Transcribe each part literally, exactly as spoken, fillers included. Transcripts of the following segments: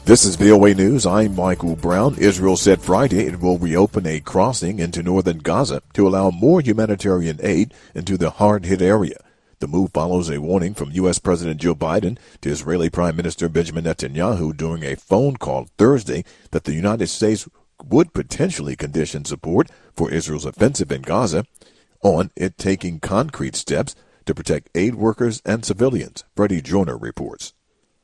This is V O A News. I'm Michael Brown. Israel said Friday it will reopen a crossing into northern Gaza to allow more humanitarian aid into the hard-hit area. The move follows a warning from U S. President Joe Biden to Israeli Prime Minister Benjamin Netanyahu during a phone call Thursday that the United States would potentially condition support for Israel's offensive in Gaza on it taking concrete steps to protect aid workers and civilians. Freddie Joyner reports.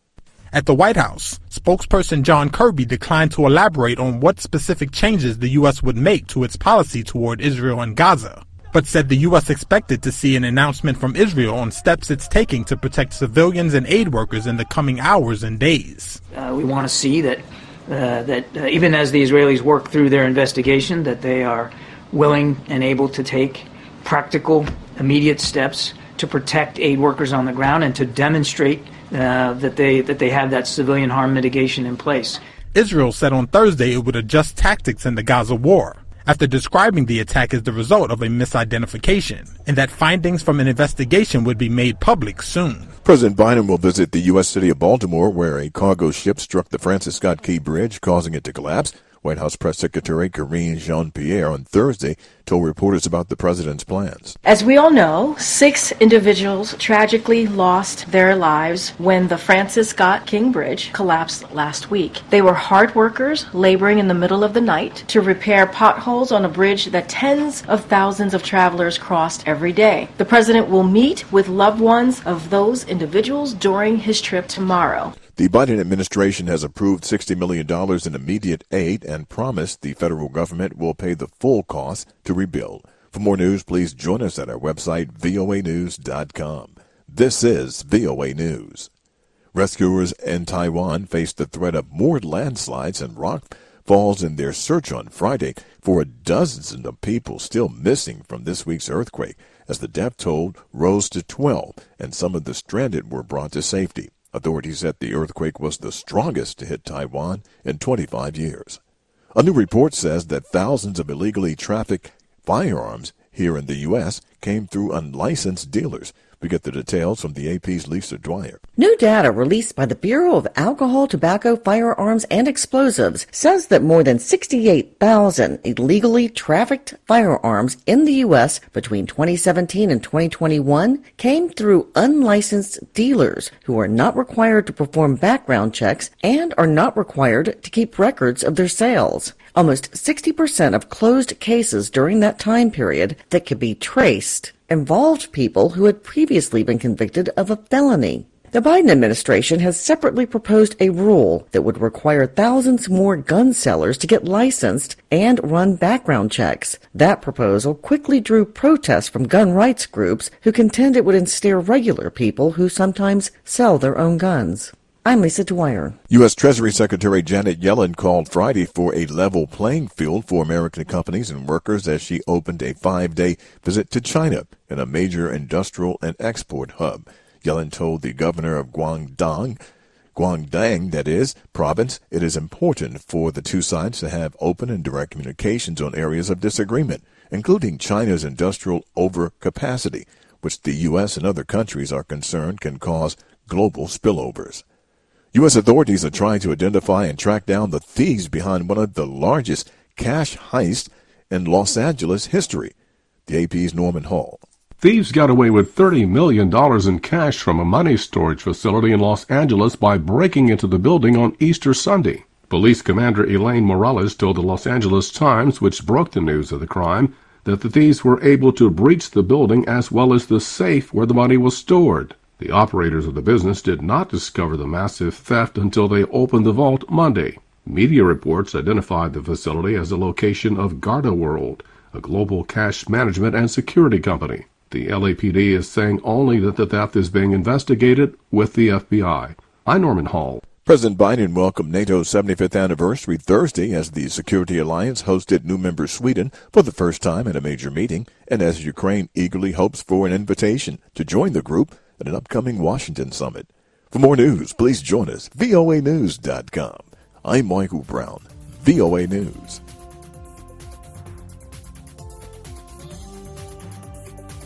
At the White House, spokesperson John Kirby declined to elaborate on what specific changes the U S would make to its policy toward Israel and Gaza, but said the U S expected to see an announcement from Israel on steps it's taking to protect civilians and aid workers in the coming hours and days. Uh, we want to see that, uh, that uh, even as the Israelis work through their investigation, that they are willing and able to take practical, immediate steps to protect aid workers on the ground and to demonstrate Uh, that they that they have that civilian harm mitigation in place. Israel said on Thursday it would adjust tactics in the Gaza war after describing the attack as the result of a misidentification, and that findings from an investigation would be made public soon. President Biden will visit the U S city of Baltimore, where a cargo ship struck the Francis Scott Key Bridge, causing it to collapse. White House Press Secretary Karine Jean-Pierre on Thursday told reporters about the president's plans. As we all know, six individuals tragically lost their lives when the Francis Scott Key Bridge collapsed last week. They were hard workers laboring in the middle of the night to repair potholes on a bridge that tens of thousands of travelers crossed every day. The president will meet with loved ones of those individuals during his trip tomorrow. The Biden administration has approved sixty million dollars in immediate aid and promised the federal government will pay the full cost to rebuild. For more news, please join us at our website, V O A news dot com. This is V O A News. Rescuers in Taiwan faced the threat of more landslides and rock falls in their search on Friday for dozens of people still missing from this week's earthquake, as the death toll rose to twelve and some of the stranded were brought to safety. Authorities said the earthquake was the strongest to hit Taiwan in twenty-five years. A new report says that thousands of illegally trafficked firearms here in the U S came through unlicensed dealers. We get the details from the A P's Lisa Dwyer. New data released by the Bureau of Alcohol, Tobacco, Firearms, and Explosives says that more than sixty-eight thousand illegally trafficked firearms in the U S between twenty seventeen and twenty twenty-one came through unlicensed dealers who are not required to perform background checks and are not required to keep records of their sales. Almost sixty percent of closed cases during that time period that could be traced involved people who had previously been convicted of a felony. The Biden administration has separately proposed a rule that would require thousands more gun sellers to get licensed and run background checks. That proposal quickly drew protests from gun rights groups who contend it would ensnare regular people who sometimes sell their own guns. I'm Lisa Dwyer. U S. Treasury Secretary Janet Yellen called Friday for a level playing field for American companies and workers as she opened a five-day visit to China in a major industrial and export hub. Yellen told the governor of Guangdong, Guangdong, that is, province, it is important for the two sides to have open and direct communications on areas of disagreement, including China's industrial overcapacity, which the U S and other countries are concerned can cause global spillovers. U S authorities are trying to identify and track down the thieves behind one of the largest cash heists in Los Angeles history. The A P's Norman Hall. Thieves got away with thirty million dollars in cash from a money storage facility in Los Angeles by breaking into the building on Easter Sunday. Police Commander Elaine Morales told the Los Angeles Times, which broke the news of the crime, that the thieves were able to breach the building as well as the safe where the money was stored. The operators of the business did not discover the massive theft until they opened the vault Monday. Media reports identified the facility as the location of GardaWorld, a global cash management and security company. The L A P D is saying only that the theft is being investigated with the F B I. I'm Norman Hall. President Biden welcomed NATO's seventy-fifth anniversary Thursday as the Security Alliance hosted new member Sweden for the first time at a major meeting, and as Ukraine eagerly hopes for an invitation to join the group at an upcoming Washington summit. For more news, please join us, V O A news dot com. I'm Michael Brown, V O A News.